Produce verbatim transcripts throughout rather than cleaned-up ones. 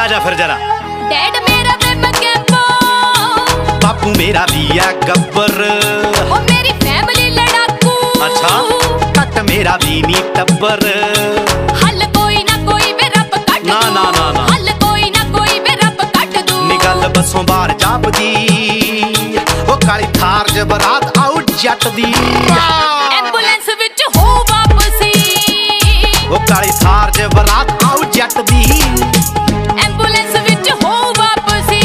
आजा फिर जरा। डैड मेरा प्रेम कैंपो, बापू मेरा दिया गब्बर, ओ मेरी फैमिली लड़ाकू। अच्छा कट मेरा भी नी टब्बर, हल कोई ना कोई वे रब कट ना दूं। ना ना ना हल कोई ना कोई वे रब कट दूं। निगल बसों बार जापदी, वो काली थार च बरात आउट जट दी। एंबुलेंस विच हो वापसी, वो काली थार च बरात आउट जट दी। एंबुलेंस विच हो वापसी।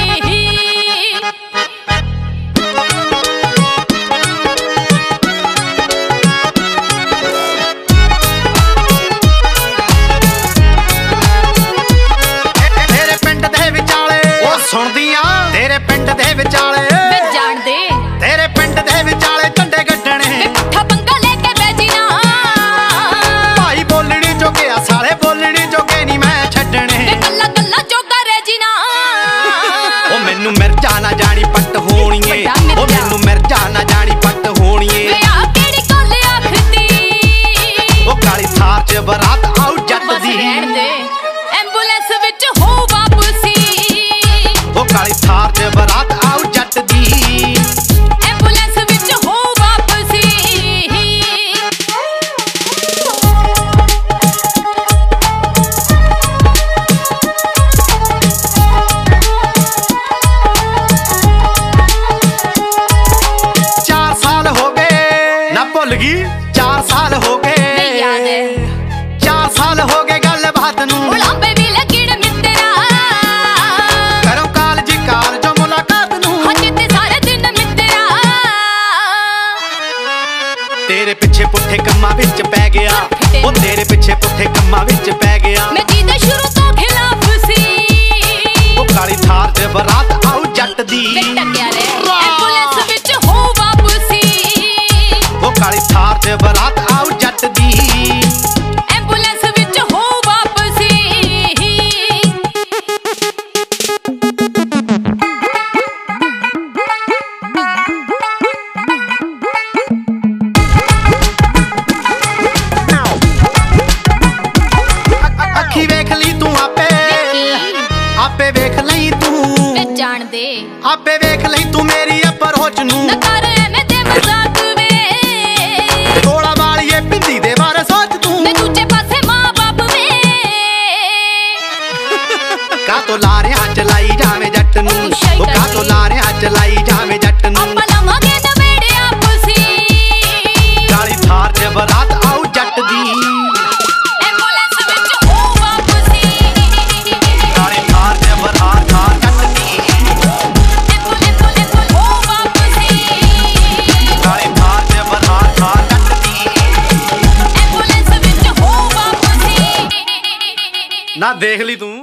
तेरे पिंड दे विचाले ओ सुनदियां, तेरे पिंड दे विचाले मैं जान दे, तेरे पिंड दे विचाले झंडे गड्ढणे, वे पुट्ठा पंगा लेके बैजी ना। भाई बोलनी जोगे आ साले बोलनी जोगे नी मैं छड्डणे। वे कल्ला कल्ला जोगा रह जी ना। ओ मैनू मिर्जा ना जानी पट्ट होणीए, ਵੱਡਾ ओ ਮਿਰਜ਼ਾ। मैनू मिर्जा ना जानी पट्ट होणीए। वे आ केड़ी गल आखदी, ओ काली थार च बरात आउट जट बस दी। रहण दे, एंबुलेंस विच हो वापसी। ओ काली थार च बरात आउट जट दी। एंबुलेंस विच हो वापसी। चार साल हो गए ना भुल गई, चार साल हो गए वे याद है, चार साल हो गए गल बात नू। बुलावे भी लगिन मित्रा, करो काल जी काल जो मुलाकात नू। हज ते सारे दिन मित्रा। तेरे पिछे पुट्ठे कम्मा विच पै गया, ओ तेरे पिछे पुट्ठे कम्मा विच पै गया। मैं जीदे शुरू तो खिलाफ सी, ओ काली थार च बरात आउट जट दी। वे टक्या रे, एंबुलेंस विच हो वापसी। ओ काली थार च बरात आउट जट दी। एंबुलेंस विच हो वापसी। अखी वेख ली तू आपे, ਵੇਖੀ, आपे वेख लई तू, वे जान दे, आपे वेख लई तू मेरी अप्रोच नू। ना कर एवें दे मजाक वे। थोड़ा वालिए पिंदी दे बारे सोच तू। मैं दूजे पासे माँ बाप वे। का तो लारियां चलाई जावे जट नू, ओ का तो लारियां चलाई जावे जट नू। ਆਪਾਂ ਲਵਾਂਗੇ ਨਵੇੜੇ ਆਪਸੀ। काली थार च बरात आउट जट दी। एंबुलेंस विच हो वापसी। काली थार च बरात थार जट दी। एंबुलेंस विच हो वापसी। काली थार च बरात थार जट दी। एंबुलेंस विच हो वापसी। ना देख ली तू।